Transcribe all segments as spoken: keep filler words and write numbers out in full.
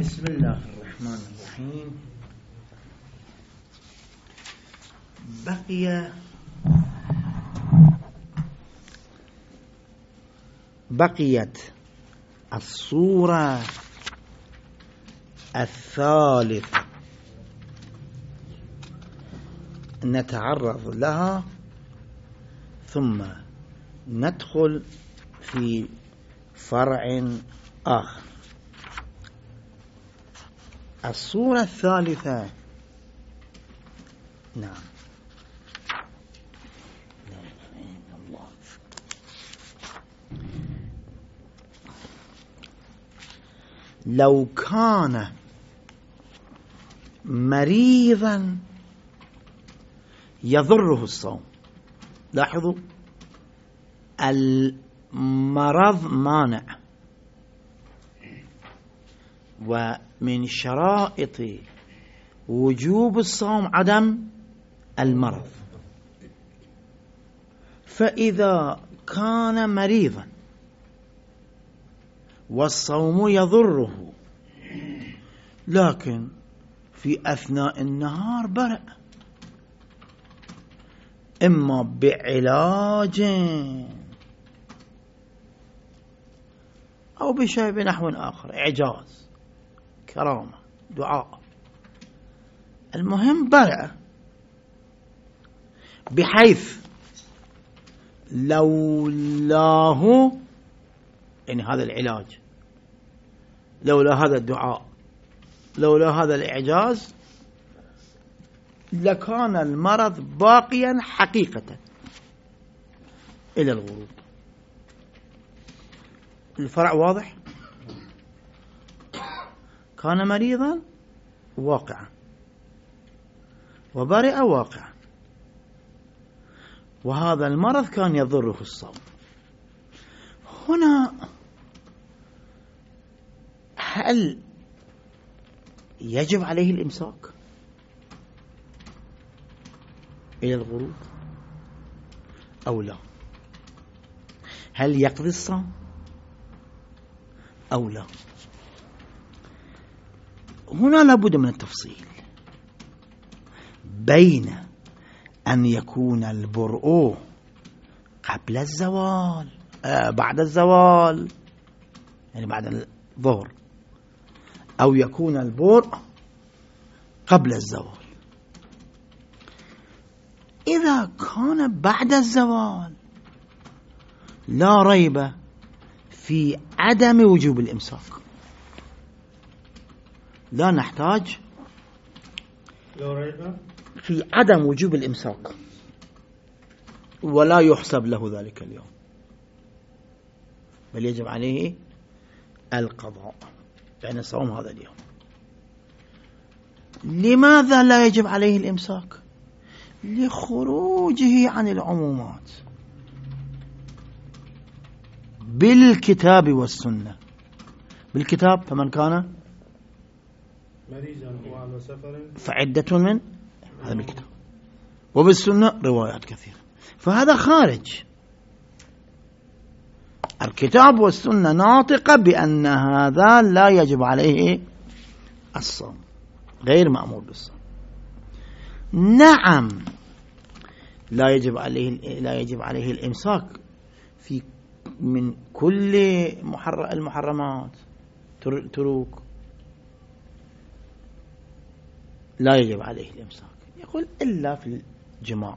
بسم الله الرحمن الرحيم. بقي بقيت الصورة الثالثة نتعرض لها ثم ندخل في فرع آخر. الصورة الثالثة نعم لو كان مريضا يضره الصوم. لاحظوا المرض مانع، ومن شرائط وجوب الصوم عدم المرض. فإذا كان مريضا والصوم يضره لكن في أثناء النهار برئ، إما بعلاج أو بشيء بنحو آخر، إعجاز، كرامة، دعاء، المهم برئ، بحيث لولاه يعني هذا العلاج، لولا هذا الدعاء، لولا هذا الإعجاز لكان المرض باقيا حقيقة إلى الغروب. الفرع واضح؟ كان مريضا واقعا وبرئ واقعا، وهذا المرض كان يضره الصوم. هنا هل يجب عليه الإمساك إلى الغروب أو لا؟ هل يقضي الصوم أو لا؟ هنا لابد من التفصيل بين أن يكون البرء قبل الزوال آه بعد الزوال يعني بعد الظهر، أو يكون البرء قبل الزوال. إذا كان بعد الزوال لا ريب في عدم وجوب الإمساك، لا نحتاج لا ريب في عدم وجوب الإمساك، ولا يحسب له ذلك اليوم، بل يجب عليه القضاء يعني صوم هذا اليوم. لماذا لا يجب عليه الإمساك؟ لخروجه عن العمومات بالكتاب والسنة. بالكتاب فمن كان مريضا وعلى سفر فعدة من هذا بالكتاب، وبالسنة روايات كثيرة، فهذا خارج. الكتاب والسنة ناطقة بأن هذا لا يجب عليه الصوم، غير مأمور بالصوم. نعم لا يجب عليه لا يجب عليه الإمساك في من كل المحرمات تروك، لا يجب عليه الإمساك. يقول إلا في الجماع،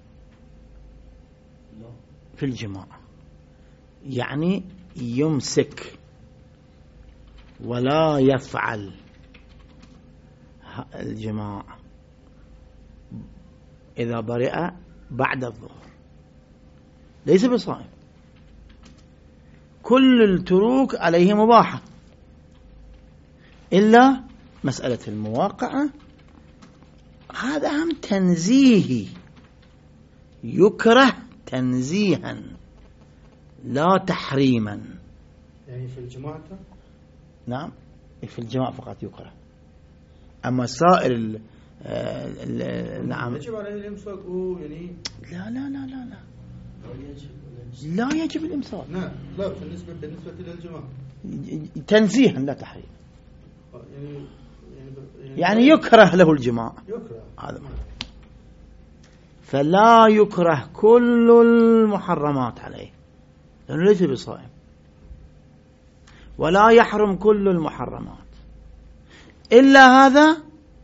في الجماع يعني يمسك ولا يفعل الجماع إذا برئ بعد الظهر، ليس بصائم. كل التروك عليه مباحة إلا مسألة المواقعة، هذا هم تنزيهي، يكره تنزيها لا تحريما. يعني في الجماعة نعم في الجماعة فقط يكره، أما سائر ال ال نعم يجب عليه الإمساك يعني لا لا لا لا لا لا يجب الإمساك. نعم لا بالنسبة بالنسبة للجماعة تنزيها لا تحريم. يعني يعني, يعني يكره له الجماع، يكره هذا معنى. فلا يكره كل المحرمات عليه لأنه ليس بصائم، ولا يحرم كل المحرمات إلا هذا،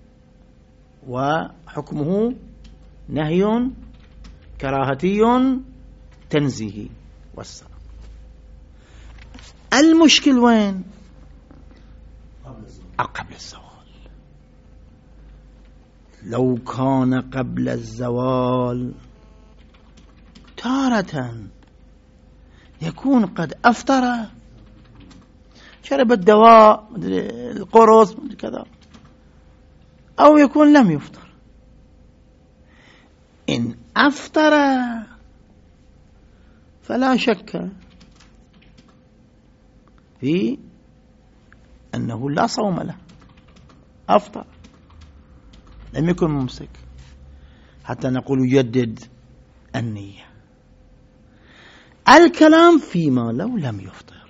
وحكمه نهي كراهتي تنزيهي والسلام. المشكل وين؟ قبل الزوال. لو كان قبل الزوال تارة يكون قد أفطر، شرب الدواء القرص كذا، أو يكون لم يفطر. إن أفطر فلا شك في أنه لا صوم له، أفطر لم يكن ممسك، حتى نقول يجدد النية. الكلام فيما لو لم يفطر.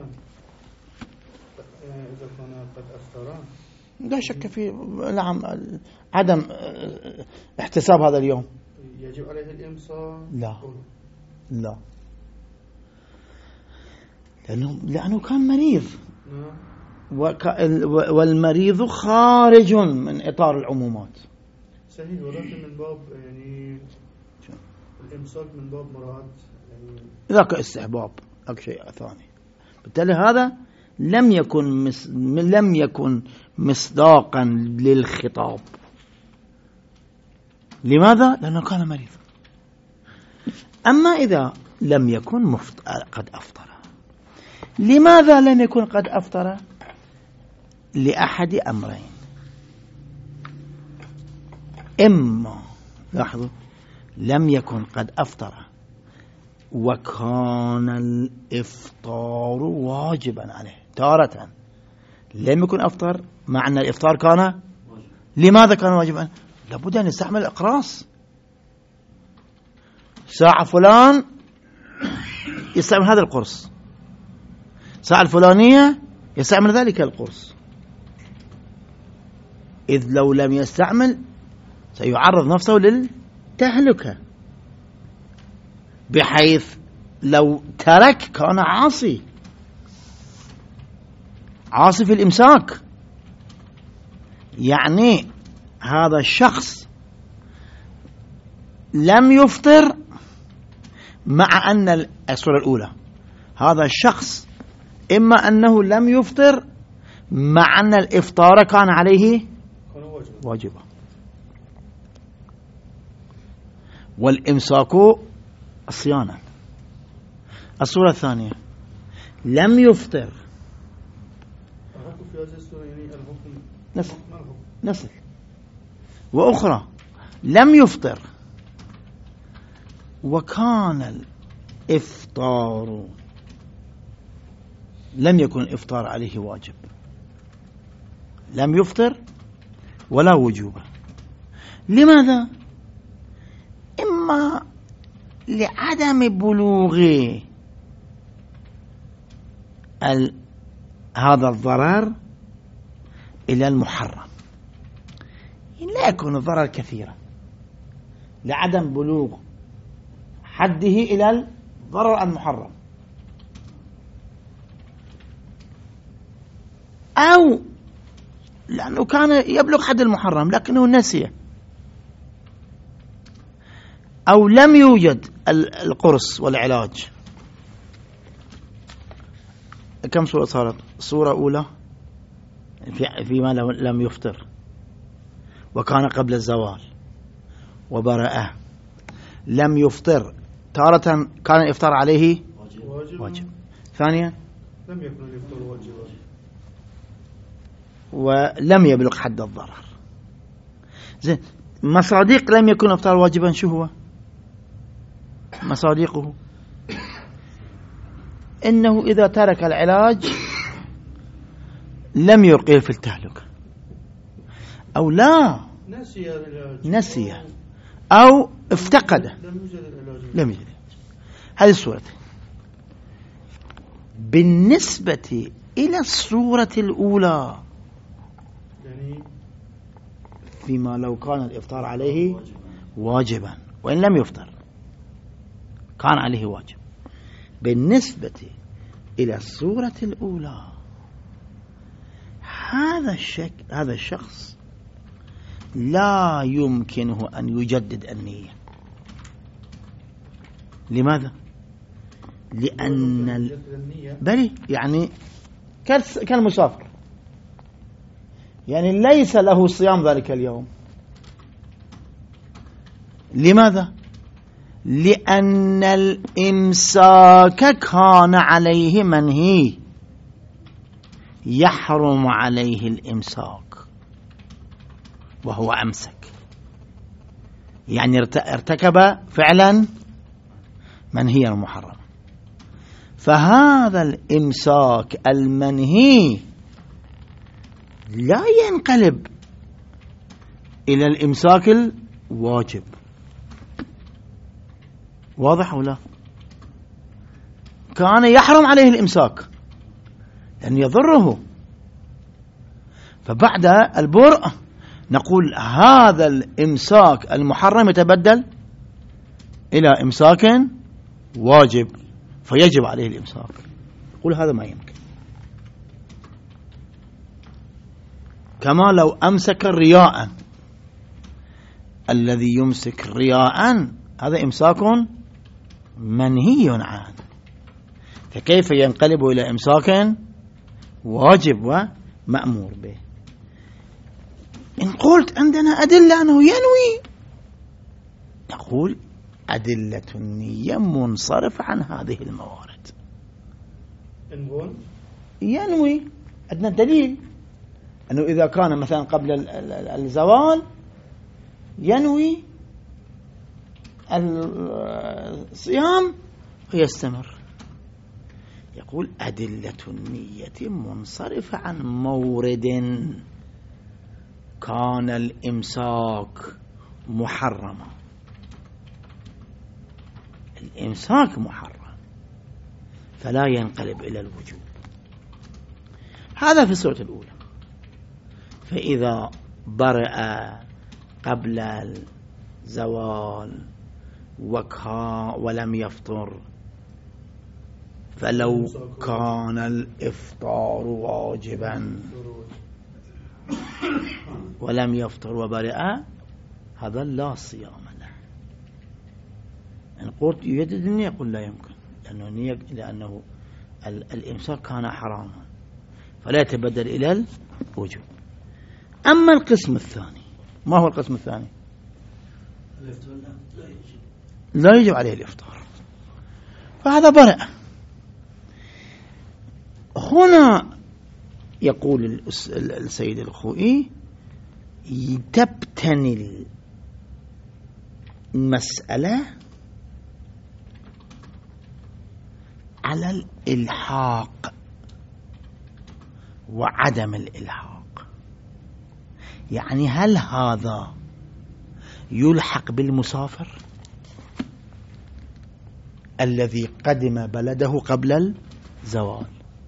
إذا كان قد أفطر لا شك في نعم عدم احتساب هذا اليوم. يجب عليه الإمساك؟ لا لا، لأنه, لأنه كان مريض، والمريض خارج من إطار العمومات. صحيح، ولكن من باب يعني الإمساك من باب مراد يعني ذاك استحباب، ذاك شيء ثاني. بالتالي هذا لم يكن مس... لم يكن مصداقا للخطاب. لماذا؟ لأنه كان مريض. أما إذا لم يكن مفت... قد أفطر. لماذا لم يكن قد أفطر؟ لأحد أمرين. إما لاحظوا لم يكن قد أفطر وكان الإفطار واجبا عليه، تارة لم يكن أفطر مع أن الإفطار كان. لماذا كان واجبا؟ لابد أن يستعمل الأقراص. ساعة فلان يستعمل هذا القرص، ساعة الفلانية يستعمل ذلك القرص، إذ لو لم يستعمل سيعرض نفسه للتهلكة، بحيث لو ترك كان عاصي عاصي في الإمساك. يعني هذا الشخص لم يفطر مع أن الصورة الأولى، هذا الشخص إما أنه لم يفطر مع أن الإفطار كان عليه واجبا، والإمساك صيانة. الصورة الثانية لم يفطر، نفس نفس وأخرى لم يفطر وكان الإفطار لم يكن الإفطار عليه واجب، لم يفطر ولا وجوب. لماذا؟ إما لعدم بلوغ هذا الضرر إلى المحرم، لا يكون الضرر كثيرا، لعدم بلوغ حده إلى الضرر المحرم، أو لأنه كان يبلغ حد المحرم لكنه نسي، أو لم يوجد القرص والعلاج. كم صورة صارت؟ صورة أولى فيما لم يفطر وكان قبل الزوال وبرأه، لم يفطر تارة كان الإفطار عليه واجب, واجب. ثانيا لم يكن الإفطار واجبا ولم يبلغ حد الضرر. زين، مصادق لم يكن الإفطار واجبا شو هو؟ مصادقه إنه إذا ترك العلاج لم يلقيه في التهلكة، أو لا نسي العلاج، نسي أو افتقده، لم يوجد العلاج، لم يوجد. هذه الصورة. بالنسبة إلى الصورة الأولى يعني فيما لو كان الإفطار عليه واجبا وإن لم يفطر كان عليه واجب. بالنسبة إلى الصورة الأولى هذا الشك هذا الشخص لا يمكنه أن يجدد النية. لماذا؟ لأن ال... بلي يعني كالمسافر، يعني ليس له صيام ذلك اليوم. لماذا؟ لأن الإمساك كان عليه منهي، يحرم عليه الإمساك وهو أمسك، يعني ارتكب فعلا منهيا محرما. فهذا الإمساك المنهي لا ينقلب إلى الإمساك الواجب. واضح ولا؟ كان يحرم عليه الإمساك لأن يضره، فبعد البرء نقول هذا الإمساك المحرم يتبدل إلى إمساك واجب فيجب عليه الإمساك. قل هذا ما يمكن. كما لو أمسك رياء، الذي يمسك رياء هذا إمساك منهي عنه، فكيف ينقلب إلى إمساك واجب ومأمور به؟ إن قلت عندنا أدلة أنه ينوي، نقول أدلة النية منصرف عن هذه الموارد. نقول ينوي، عندنا دليل أنه إذا كان مثلا قبل الزوال ينوي الصيام ويستمر. يقول أدلة النية منصرفة عن مورد كان الإمساك محرما، الإمساك محرم فلا ينقلب إلى الوجوب. هذا في السورة الأولى. فإذا برئ قبل الزوال وكا ولم يفطر فلو كان الإفطار واجبا ولم يفطر وبرئ هذا لا صيام له. إن قلت يجدد النية يقول لا يمكن، لأنه, النية لأنه الإمساك كان حراما فلا يتبدل إلى الوجوب. أما القسم الثاني، ما هو القسم الثاني؟ لا يجب عليه الإفطار، فهذا برئ. هنا يقول السيد الخوئي تبتني المسألة على الإلحاق وعدم الإلحاق. يعني هل هذا يلحق بالمسافر الذي قدم بلده قبل الزوال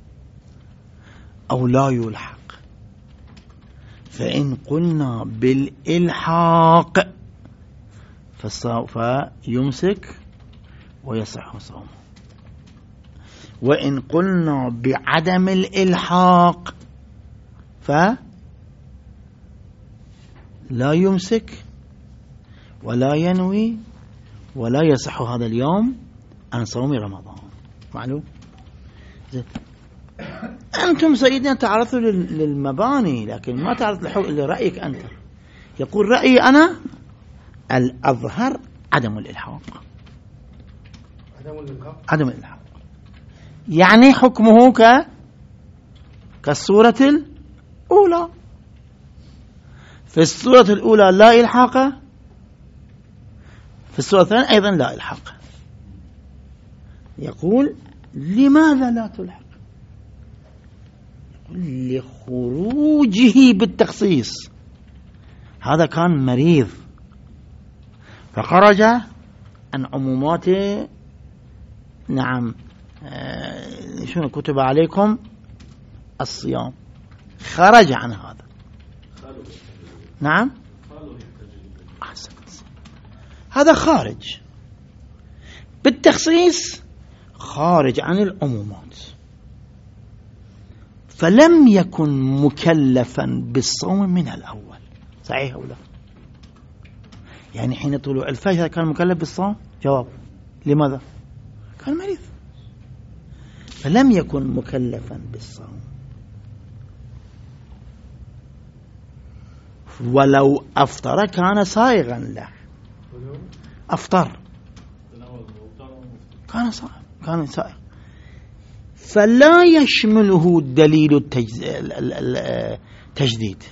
أو لا يلحق؟ فإن قلنا بالإلحاق فسوف يمسك ويصح صومه، وإن قلنا بعدم الإلحاق فلا يمسك ولا ينوي ولا يصح هذا اليوم عن صوم رمضان. معلوم؟ أنتم سيدنا تعرضوا للمباني لكن ما تعرض لرأيك أنت. يقول رأيي أنا الأظهر عدم الإلحاق. عدم الإلحاق عدم الإلحاق يعني حكمه ك كالصورة الأولى. في الصورة الأولى لا إلحاق، في الصورة الثانية أيضا لا إلحاق. يقول لماذا لا تلحق؟ لخروجه بالتخصيص. هذا كان مريض فخرج عن عمومات، نعم آه شنو كتب عليكم الصيام، خرج عن هذا. نعم أحسنت. هذا خارج بالتخصيص، خارج عن العمومات، فلم يكن مكلفا بالصوم من الأول. صحيح أو لا؟ يعني حين طلوع الفجر كان مكلف بالصوم؟ جواب لماذا؟ كان مريض، فلم يكن مكلفا بالصوم. ولو أفطر كان سائغا له، أفطر كان صائغ، كان سائغ، فلا يشمله دليل التجديد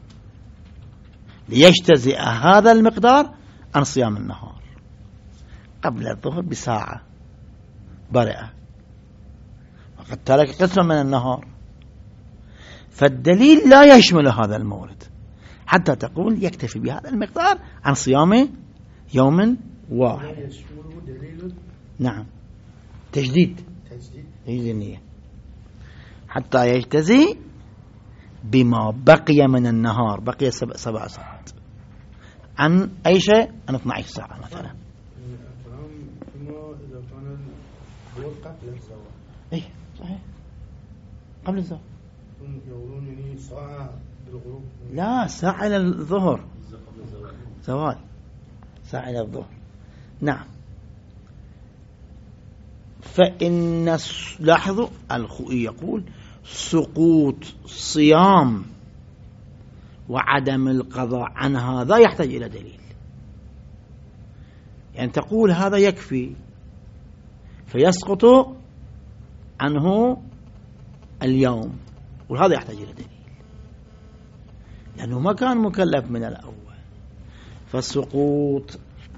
ليجتزئ هذا المقدار عن صيام النهار. قبل الظهر بساعة برئة، وقد ترك قسما من النهار، فالدليل لا يشمل هذا المورد حتى تقول يكتفي بهذا المقدار عن صيام يوم واحد. نعم، تجديد تجديد النية حتى يجتزي بما بقي من النهار، بقي سبع, سبع ساعات عن أي شيء، عن اثنتي عشرة ساعة مثلا. إذا كان الظهر قبل الزوال. إيه صحيح، قبل الزوال. يقولون يعني ساعة بالغروب. لا، ساعة إلى الظهر، زوال ساعة إلى الظهر. نعم. فإن لاحظوا الخوئي يقول سقوط صيام وعدم القضاء عن هذا يحتاج إلى دليل. يعني تقول هذا يكفي فيسقط عنه اليوم، وهذا يحتاج إلى دليل لأنه ما كان مكلف من الأول. فالسقوط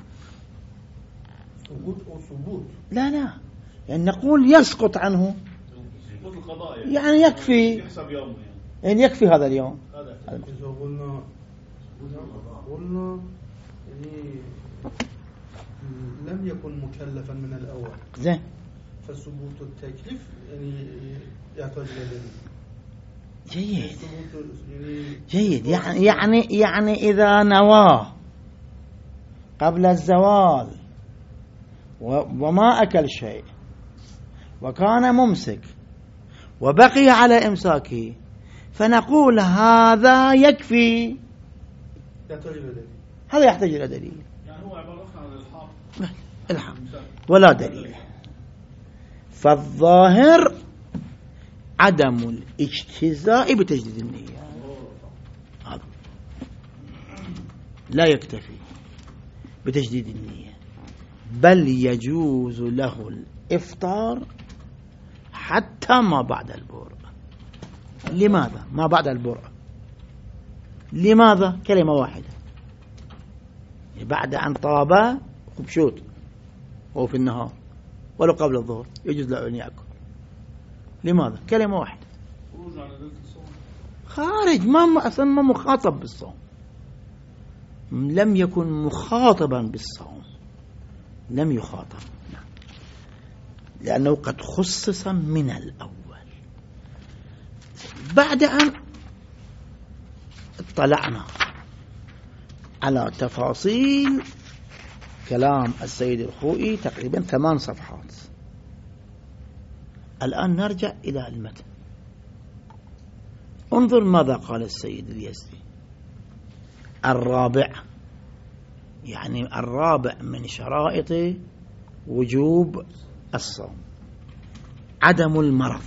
سقوط أو ثبوت، لا لا، يعني نقول يسقط عنه، يعني يكفي، يعني يكفي هذا اليوم. إذا قلنا قلنا يعني لم يكن مكلفا من الأول، زين، فثبوت التكليف يعني يحتاج إلى دليل. جيد جيد. يعني يعني يعني إذا نوى قبل الزوال وما أكل شيء وكان ممسك وبقي على إمساكه، فنقول هذا يكفي، يحتاج إلى دليل. هذا يحتاج إلى دليل، يعني هو عبارة عن الحق الحق ولا دليل. فالظاهر عدم الاجتزاء بتجديد النية، هذا لا يكتفي بتجديد النية، بل يجوز له الإفطار حتى ما بعد البرء. لماذا ما بعد البرء؟ لماذا؟ كلمة واحدة، بعد أن طاب خبشوت وهو في النهار ولو قبل الظهر يجوز له أن يأكل. لماذا؟ كلمة واحدة، خارج، ما أصلا ما مخاطب بالصوم، لم يكن مخاطبا بالصوم، لم يخاطب، لأنه قد خصص من الأول. بعد أن اطلعنا على تفاصيل كلام السيد الخوئي تقريبا ثمان صفحات، الآن نرجع إلى المتن. انظر ماذا قال السيد اليزدي. الرابع، يعني الرابع من شرائط وجوب الصوم، عدم المرض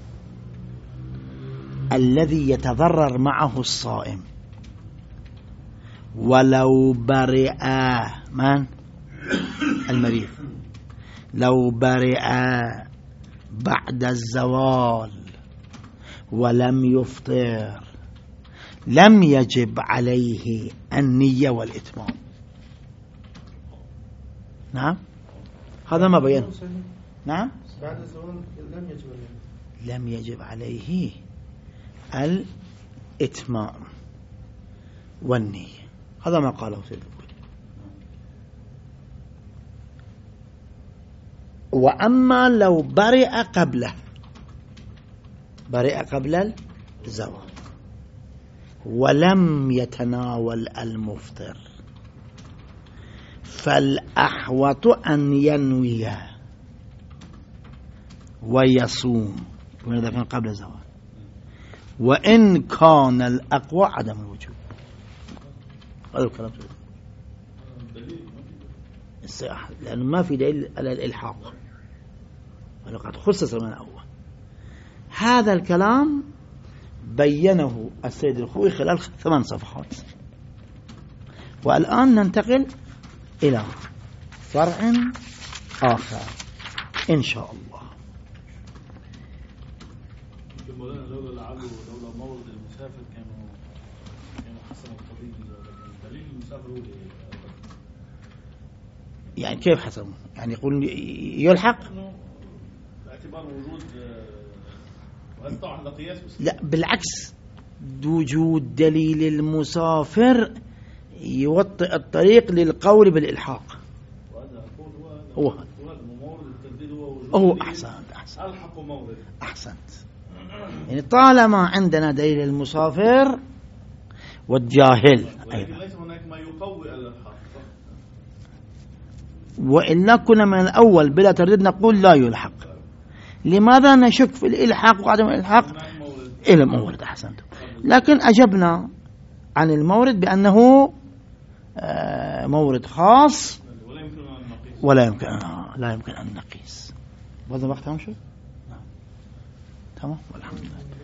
الذي يتضرر معه الصائم ولو برئ من المريض، لو برئ بعد الزوال ولم يفطر لم يجب عليه النية والإتمام. نعم، هذا ما بين. نعم، بعد الزوال لم يجب عليه لم يجب عليه الإتمام والنية، هذا ما قاله سيد الخوئي. وأما لو برئ قبله، برئ قبل الزوال، ولم يتناول المفطر فالأحوط أن ينوي ويصوم وإذا كان قبل الزوال، وإن كان الأقوى عدم الوجوب. هذا الكلام لأنه ما في دليل على الإلحاق ولقد خصص من الأول. هذا الكلام بينه السيد الخوئي خلال ثمان صفحات. والآن ننتقل إلى فرع آخر إن شاء الله. لولا لعله لولا مورد المسافر كانوا كانوا حسن الطبيب، دليل المسافر هو يعني كيف حسن؟ يعني يقول يلحق؟ باعتبار وجود وهذا طبعا هذا قياس بس. لا بالعكس، وجود دليل المسافر يوطئ الطريق للقول بالإلحاق. وهذا هو هو مورد الترديد هو وجود هو أحسنت أحسنت ألحق مورد أحسنت. يعني طالما عندنا دليل المسافر والجاهل ولكن ليس هناك ما يقوي الإلحاق، وإلا كنا من الأول بلا ترديد نقول لا يلحق. لماذا نشك في الإلحاق وعدم الإلحاق؟ إلى مورد. أحسنت. لكن أجبنا عن المورد بأنه مورد خاص ولا يمكن أن لا يمكن أن نقيس. هذا وقت هم شو؟ تمام والحمد لله.